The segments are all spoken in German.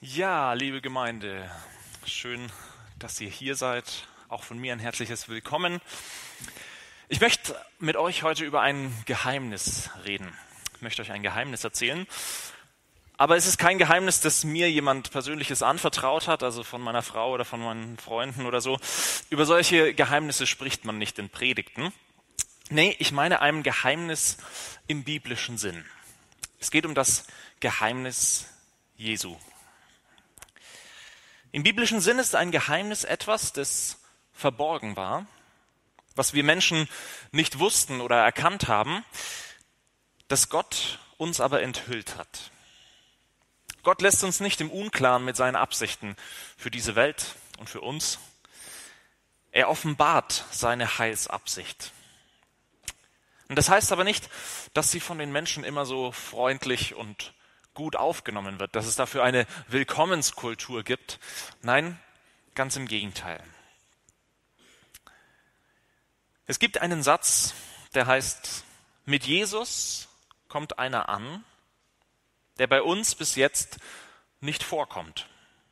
Ja, liebe Gemeinde, schön, dass ihr hier seid. Auch von mir ein herzliches Willkommen. Ich möchte mit euch heute über ein Geheimnis reden. Ich möchte euch ein Geheimnis erzählen. Aber es ist kein Geheimnis, das mir jemand Persönliches anvertraut hat, also von meiner Frau oder von meinen Freunden oder so. Über solche Geheimnisse spricht man nicht in Predigten. Nee, ich meine ein Geheimnis im biblischen Sinn. Es geht um das Geheimnis Jesu. Im biblischen Sinn ist ein Geheimnis etwas, das verborgen war, was wir Menschen nicht wussten oder erkannt haben, das Gott uns aber enthüllt hat. Gott lässt uns nicht im Unklaren mit seinen Absichten für diese Welt und für uns. Er offenbart seine Heilsabsicht. Und das heißt aber nicht, dass sie von den Menschen immer so freundlich und gut aufgenommen wird, dass es dafür eine Willkommenskultur gibt. Nein, ganz im Gegenteil. Es gibt einen Satz, der heißt, mit Jesus kommt einer an, der bei uns bis jetzt nicht vorkommt.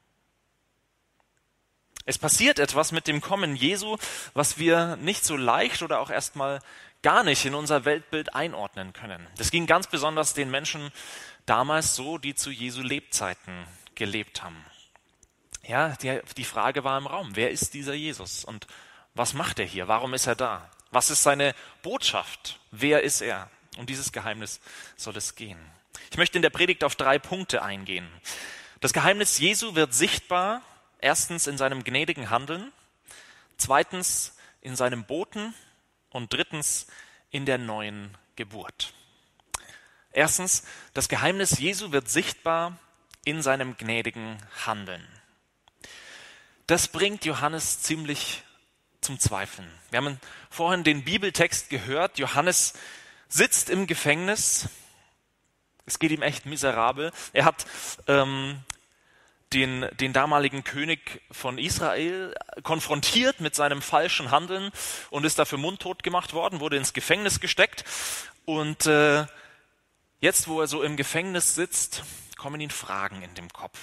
Es passiert etwas mit dem Kommen Jesu, was wir nicht so leicht oder auch erstmal gar nicht in unser Weltbild einordnen können. Das ging ganz besonders den Menschen damals so, die zu Jesu Lebzeiten gelebt haben. Ja, die Frage war im Raum, wer ist dieser Jesus und was macht er hier? Warum ist er da? Was ist seine Botschaft? Wer ist er? Um dieses Geheimnis soll es gehen. Ich möchte in der Predigt auf 3 Punkte eingehen. Das Geheimnis Jesu wird sichtbar, erstens in seinem gnädigen Handeln, zweitens in seinem Boten und drittens in der neuen Geburt. Erstens, das Geheimnis Jesu wird sichtbar in seinem gnädigen Handeln. Das bringt Johannes ziemlich zum Zweifeln. Wir haben vorhin den Bibeltext gehört. Johannes sitzt im Gefängnis. Es geht ihm echt miserabel. Er hat den damaligen König von Israel konfrontiert mit seinem falschen Handeln und ist dafür mundtot gemacht worden, wurde ins Gefängnis gesteckt. Und jetzt, wo er so im Gefängnis sitzt, kommen ihm Fragen in den Kopf.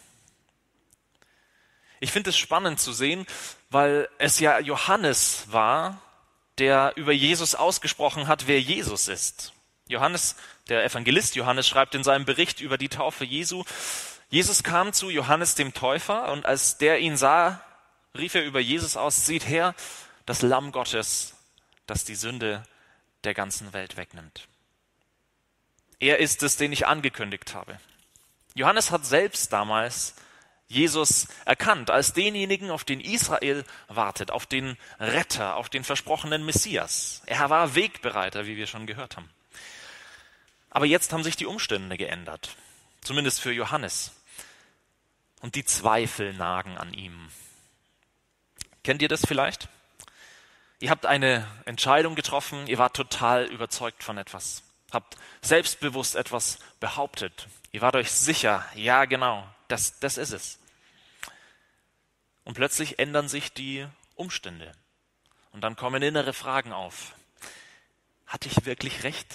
Ich finde es spannend zu sehen, weil es ja Johannes war, der über Jesus ausgesprochen hat, wer Jesus ist. Johannes, der Evangelist Johannes, schreibt in seinem Bericht über die Taufe Jesu, Jesus kam zu Johannes dem Täufer und als der ihn sah, rief er über Jesus aus, seht her, das Lamm Gottes, das die Sünde der ganzen Welt wegnimmt. Er ist es, den ich angekündigt habe. Johannes hat selbst damals Jesus erkannt als denjenigen, auf den Israel wartet, auf den Retter, auf den versprochenen Messias. Er war Wegbereiter, wie wir schon gehört haben. Aber jetzt haben sich die Umstände geändert, zumindest für Johannes. Und die Zweifel nagen an ihm. Kennt ihr das vielleicht? Ihr habt eine Entscheidung getroffen, ihr wart total überzeugt von etwas, habt selbstbewusst etwas behauptet. Ihr wart euch sicher, ja genau, das ist es. Und plötzlich ändern sich die Umstände. Und dann kommen innere Fragen auf. Hatte ich wirklich recht?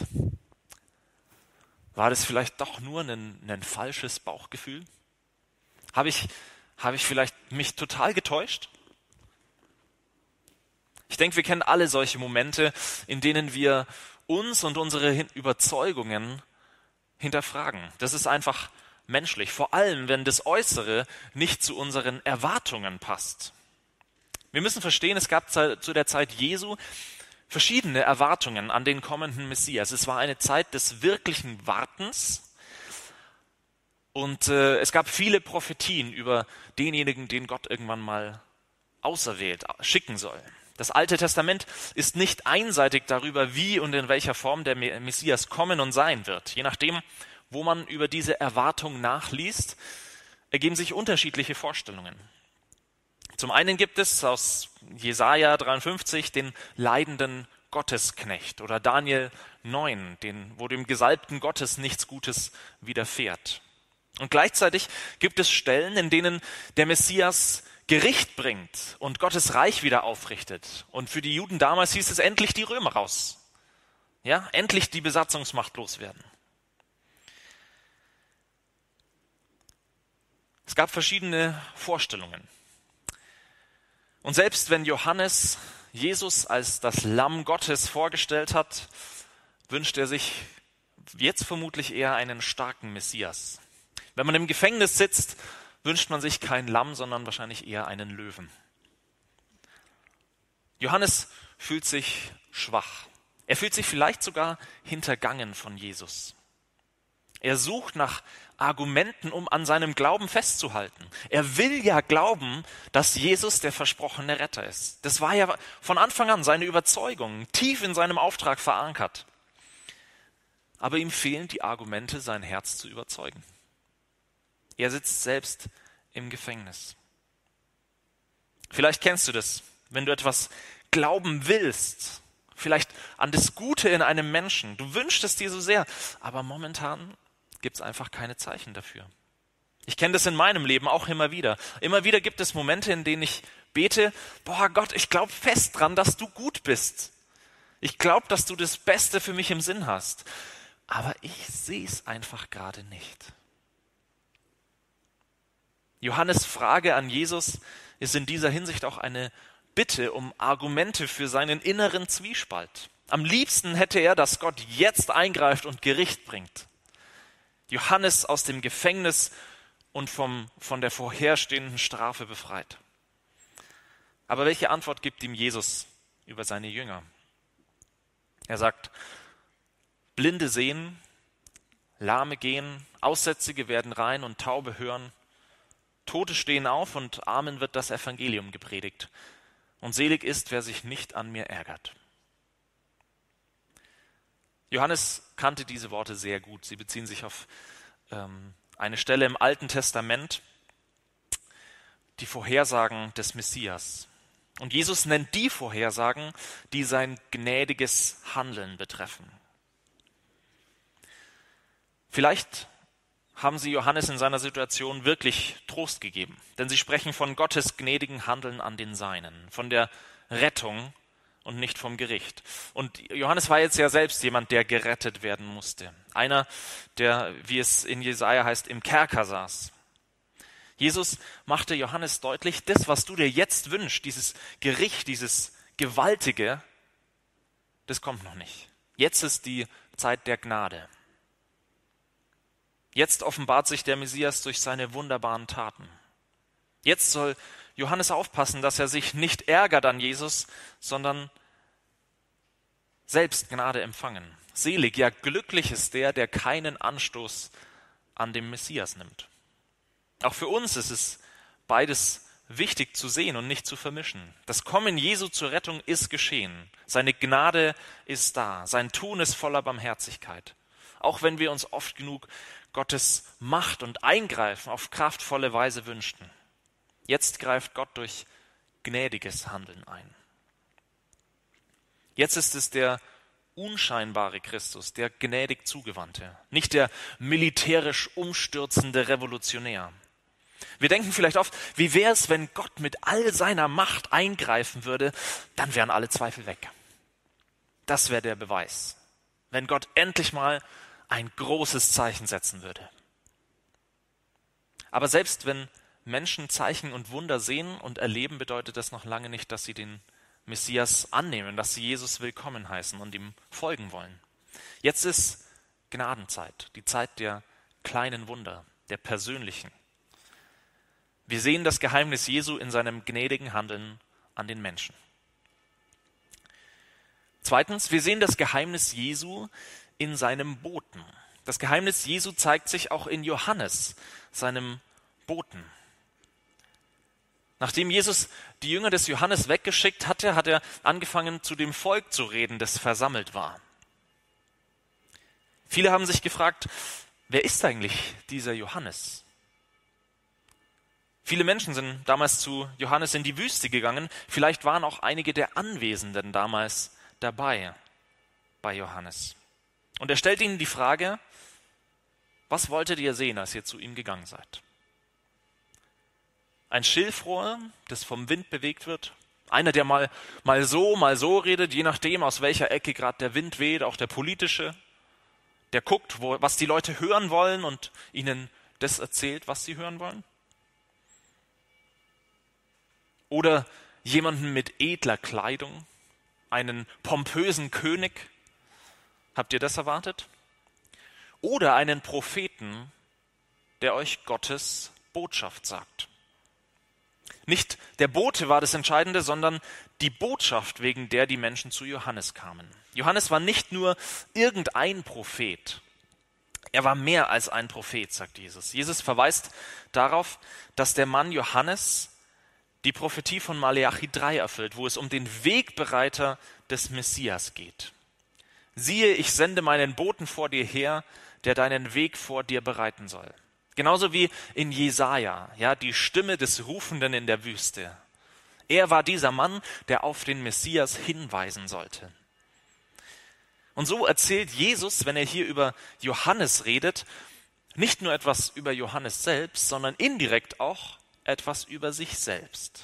War das vielleicht doch nur ein falsches Bauchgefühl? Habe ich vielleicht mich total getäuscht? Ich denke, wir kennen alle solche Momente, in denen wir uns und unsere Überzeugungen hinterfragen. Das ist einfach menschlich, vor allem wenn das Äußere nicht zu unseren Erwartungen passt. Wir müssen verstehen, es gab zu der Zeit Jesu verschiedene Erwartungen an den kommenden Messias. Es war eine Zeit des wirklichen Wartens und es gab viele Prophetien über denjenigen, den Gott irgendwann mal auserwählt, schicken soll. Das Alte Testament ist nicht einseitig darüber, wie und in welcher Form der Messias kommen und sein wird. Je nachdem, wo man über diese Erwartung nachliest, ergeben sich unterschiedliche Vorstellungen. Zum einen gibt es aus Jesaja 53 den leidenden Gottesknecht oder Daniel 9, wo dem Gesalbten Gottes nichts Gutes widerfährt. Und gleichzeitig gibt es Stellen, in denen der Messias Gericht bringt und Gottes Reich wieder aufrichtet. Und für die Juden damals hieß es endlich die Römer raus. Ja, endlich die Besatzungsmacht loswerden. Es gab verschiedene Vorstellungen. Und selbst wenn Johannes Jesus als das Lamm Gottes vorgestellt hat, wünscht er sich jetzt vermutlich eher einen starken Messias. Wenn man im Gefängnis sitzt, wünscht man sich kein Lamm, sondern wahrscheinlich eher einen Löwen. Johannes fühlt sich schwach. Er fühlt sich vielleicht sogar hintergangen von Jesus. Er sucht nach Argumenten, um an seinem Glauben festzuhalten. Er will ja glauben, dass Jesus der versprochene Retter ist. Das war ja von Anfang an seine Überzeugung, tief in seinem Auftrag verankert. Aber ihm fehlen die Argumente, sein Herz zu überzeugen. Er sitzt selbst im Gefängnis. Vielleicht kennst du das, wenn du etwas glauben willst, vielleicht an das Gute in einem Menschen. Du wünschst es dir so sehr, aber momentan gibt es einfach keine Zeichen dafür. Ich kenne das in meinem Leben auch immer wieder. Immer wieder gibt es Momente, in denen ich bete, boah Gott, ich glaube fest dran, dass du gut bist. Ich glaube, dass du das Beste für mich im Sinn hast. Aber ich sehe es einfach gerade nicht. Johannes' Frage an Jesus ist in dieser Hinsicht auch eine Bitte um Argumente für seinen inneren Zwiespalt. Am liebsten hätte er, dass Gott jetzt eingreift und Gericht bringt. Johannes aus dem Gefängnis und von der vorherstehenden Strafe befreit. Aber welche Antwort gibt ihm Jesus über seine Jünger? Er sagt, Blinde sehen, Lahme gehen, Aussätzige werden rein und Taube hören, Tote stehen auf und Armen wird das Evangelium gepredigt. Und selig ist, wer sich nicht an mir ärgert. Johannes kannte diese Worte sehr gut. Sie beziehen sich auf eine Stelle im Alten Testament, die Vorhersagen des Messias. Und Jesus nennt die Vorhersagen, die sein gnädiges Handeln betreffen. Vielleicht haben sie Johannes in seiner Situation wirklich Trost gegeben, denn sie sprechen von Gottes gnädigen Handeln an den Seinen, von der Rettung und nicht vom Gericht. Und Johannes war jetzt ja selbst jemand, der gerettet werden musste. Einer, der, wie es in Jesaja heißt, im Kerker saß. Jesus machte Johannes deutlich, das, was du dir jetzt wünschst, dieses Gericht, dieses Gewaltige, das kommt noch nicht. Jetzt ist die Zeit der Gnade. Jetzt offenbart sich der Messias durch seine wunderbaren Taten. Jetzt soll Johannes aufpassen, dass er sich nicht ärgert an Jesus, sondern selbst Gnade empfangen. Selig, ja glücklich ist der, der keinen Anstoß an dem Messias nimmt. Auch für uns ist es beides wichtig zu sehen und nicht zu vermischen. Das Kommen Jesu zur Rettung ist geschehen. Seine Gnade ist da. Sein Tun ist voller Barmherzigkeit. Auch wenn wir uns oft genug Gottes Macht und Eingreifen auf kraftvolle Weise wünschten. Jetzt greift Gott durch gnädiges Handeln ein. Jetzt ist es der unscheinbare Christus, der gnädig Zugewandte, nicht der militärisch umstürzende Revolutionär. Wir denken vielleicht oft, wie wäre es, wenn Gott mit all seiner Macht eingreifen würde, dann wären alle Zweifel weg. Das wäre der Beweis, wenn Gott endlich mal ein großes Zeichen setzen würde. Aber selbst wenn Menschen Zeichen und Wunder sehen und erleben, bedeutet das noch lange nicht, dass sie den Messias annehmen, dass sie Jesus willkommen heißen und ihm folgen wollen. Jetzt ist Gnadenzeit, die Zeit der kleinen Wunder, der persönlichen. Wir sehen das Geheimnis Jesu in seinem gnädigen Handeln an den Menschen. Zweitens, wir sehen das Geheimnis Jesu in seinem Boten. Das Geheimnis Jesu zeigt sich auch in Johannes, seinem Boten. Nachdem Jesus die Jünger des Johannes weggeschickt hatte, hat er angefangen, zu dem Volk zu reden, das versammelt war. Viele haben sich gefragt, wer ist eigentlich dieser Johannes? Viele Menschen sind damals zu Johannes in die Wüste gegangen. Vielleicht waren auch einige der Anwesenden damals dabei bei Johannes. Und er stellt ihnen die Frage, was wolltet ihr sehen, als ihr zu ihm gegangen seid? Ein Schilfrohr, das vom Wind bewegt wird. Einer, der mal so redet, je nachdem, aus welcher Ecke gerade der Wind weht, auch der politische. Der guckt, was die Leute hören wollen und ihnen das erzählt, was sie hören wollen. Oder jemanden mit edler Kleidung, einen pompösen König? Habt ihr das erwartet? Oder einen Propheten, der euch Gottes Botschaft sagt? Nicht der Bote war das Entscheidende, sondern die Botschaft, wegen der die Menschen zu Johannes kamen. Johannes war nicht nur irgendein Prophet. Er war mehr als ein Prophet, sagt Jesus. Jesus verweist darauf, dass der Mann Johannes die Prophetie von Maleachi 3 erfüllt, wo es um den Wegbereiter des Messias geht. Siehe, ich sende meinen Boten vor dir her, der deinen Weg vor dir bereiten soll. Genauso wie in Jesaja, ja, die Stimme des Rufenden in der Wüste. Er war dieser Mann, der auf den Messias hinweisen sollte. Und so erzählt Jesus, wenn er hier über Johannes redet, nicht nur etwas über Johannes selbst, sondern indirekt auch etwas über sich selbst.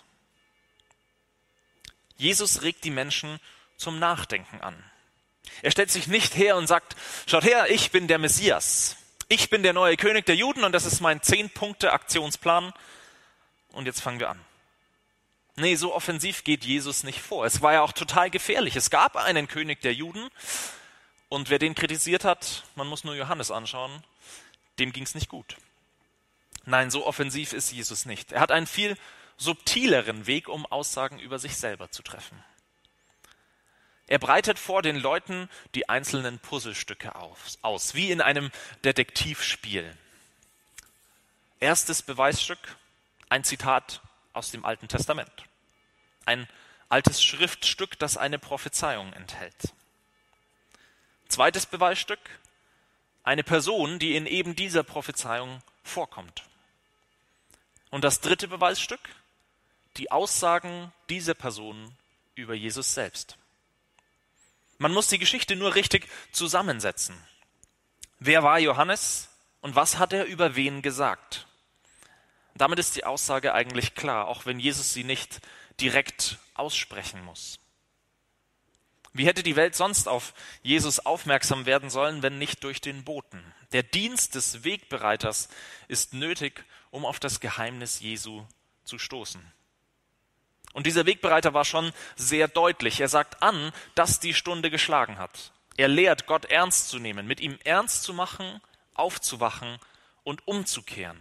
Jesus regt die Menschen zum Nachdenken an. Er stellt sich nicht her und sagt, schaut her, ich bin der Messias. Ich bin der neue König der Juden und das ist mein 10-Punkte-Aktionsplan. Und jetzt fangen wir an. Nee, so offensiv geht Jesus nicht vor. Es war ja auch total gefährlich. Es gab einen König der Juden und wer den kritisiert hat, man muss nur Johannes anschauen, dem ging es nicht gut. Nein, so offensiv ist Jesus nicht. Er hat einen viel subtileren Weg, um Aussagen über sich selber zu treffen. Er breitet vor den Leuten die einzelnen Puzzlestücke aus, wie in einem Detektivspiel. Erstes Beweisstück, ein Zitat aus dem Alten Testament. Ein altes Schriftstück, das eine Prophezeiung enthält. Zweites Beweisstück, eine Person, die in eben dieser Prophezeiung vorkommt. Und das dritte Beweisstück, die Aussagen dieser Person über Jesus selbst. Man muss die Geschichte nur richtig zusammensetzen. Wer war Johannes und was hat er über wen gesagt? Damit ist die Aussage eigentlich klar, auch wenn Jesus sie nicht direkt aussprechen muss. Wie hätte die Welt sonst auf Jesus aufmerksam werden sollen, wenn nicht durch den Boten? Der Dienst des Wegbereiters ist nötig, um auf das Geheimnis Jesu zu stoßen. Und dieser Wegbereiter war schon sehr deutlich. Er sagt an, dass die Stunde geschlagen hat. Er lehrt, Gott ernst zu nehmen, mit ihm ernst zu machen, aufzuwachen und umzukehren.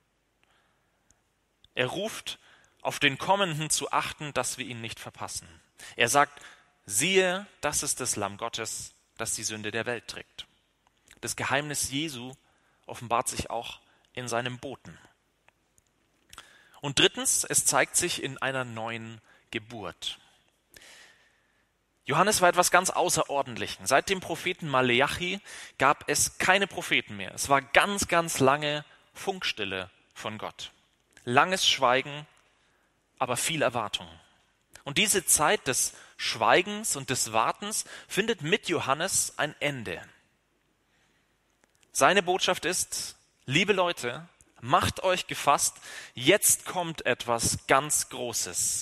Er ruft, auf den Kommenden zu achten, dass wir ihn nicht verpassen. Er sagt, siehe, das ist das Lamm Gottes, das die Sünde der Welt trägt. Das Geheimnis Jesu offenbart sich auch in seinem Boten. Und drittens, es zeigt sich in einer neuen Geburt. Johannes war etwas ganz Außerordentliches. Seit dem Propheten Maleachi gab es keine Propheten mehr. Es war ganz, ganz lange Funkstille von Gott. Langes Schweigen, aber viel Erwartung. Und diese Zeit des Schweigens und des Wartens findet mit Johannes ein Ende. Seine Botschaft ist, liebe Leute, macht euch gefasst, jetzt kommt etwas ganz Großes.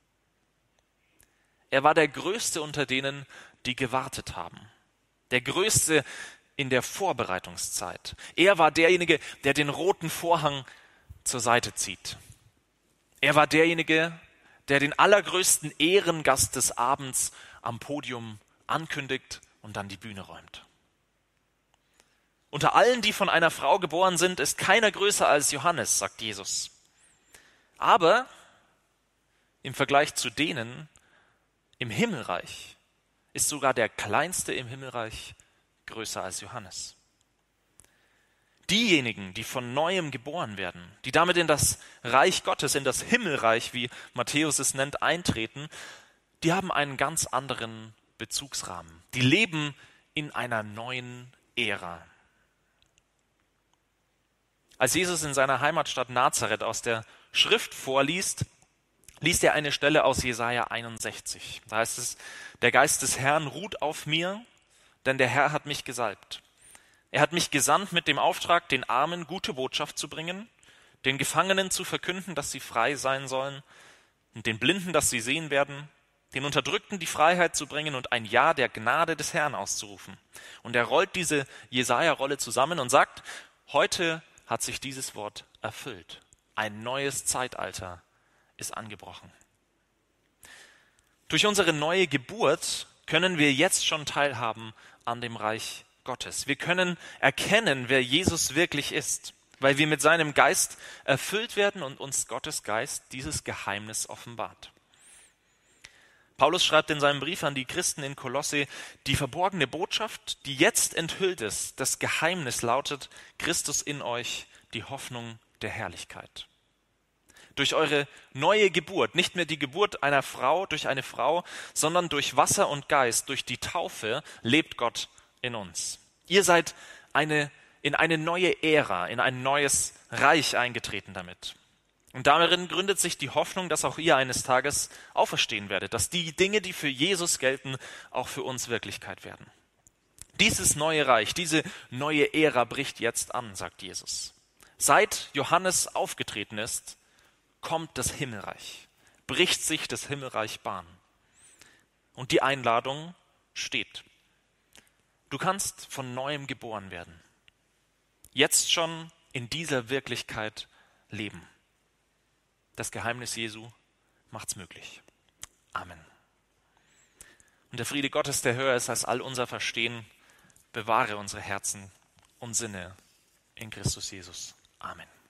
Er war der Größte unter denen, die gewartet haben. Der Größte in der Vorbereitungszeit. Er war derjenige, der den roten Vorhang zur Seite zieht. Er war derjenige, der den allergrößten Ehrengast des Abends am Podium ankündigt und dann die Bühne räumt. Unter allen, die von einer Frau geboren sind, ist keiner größer als Johannes, sagt Jesus. Aber im Vergleich zu denen im Himmelreich ist sogar der Kleinste im Himmelreich größer als Johannes. Diejenigen, die von Neuem geboren werden, die damit in das Reich Gottes, in das Himmelreich, wie Matthäus es nennt, eintreten, die haben einen ganz anderen Bezugsrahmen. Die leben in einer neuen Ära. Als Jesus in seiner Heimatstadt Nazareth aus der Schrift vorliest, liest er eine Stelle aus Jesaja 61. Da heißt es, der Geist des Herrn ruht auf mir, denn der Herr hat mich gesalbt. Er hat mich gesandt mit dem Auftrag, den Armen gute Botschaft zu bringen, den Gefangenen zu verkünden, dass sie frei sein sollen, und den Blinden, dass sie sehen werden, den Unterdrückten die Freiheit zu bringen und ein Ja der Gnade des Herrn auszurufen. Und er rollt diese Jesaja-Rolle zusammen und sagt, heute hat sich dieses Wort erfüllt. Ein neues Zeitalter ist angebrochen. Durch unsere neue Geburt können wir jetzt schon teilhaben an dem Reich Gottes. Wir können erkennen, wer Jesus wirklich ist, weil wir mit seinem Geist erfüllt werden und uns Gottes Geist dieses Geheimnis offenbart. Paulus schreibt in seinem Brief an die Christen in Kolosse, die verborgene Botschaft, die jetzt enthüllt ist, das Geheimnis lautet, Christus in euch, die Hoffnung der Herrlichkeit. Durch eure neue Geburt, nicht mehr die Geburt einer Frau durch eine Frau, sondern durch Wasser und Geist, durch die Taufe, lebt Gott in uns. Ihr seid in eine neue Ära, in ein neues Reich eingetreten damit. Und darin gründet sich die Hoffnung, dass auch ihr eines Tages auferstehen werdet, dass die Dinge, die für Jesus gelten, auch für uns Wirklichkeit werden. Dieses neue Reich, diese neue Ära bricht jetzt an, sagt Jesus. Seit Johannes aufgetreten ist, kommt das Himmelreich, bricht sich das Himmelreich Bahn. Und die Einladung steht. Du kannst von Neuem geboren werden. Jetzt schon in dieser Wirklichkeit leben. Das Geheimnis Jesu macht's möglich. Amen. Und der Friede Gottes, der höher ist als all unser Verstehen, bewahre unsere Herzen und Sinne in Christus Jesus. Amen.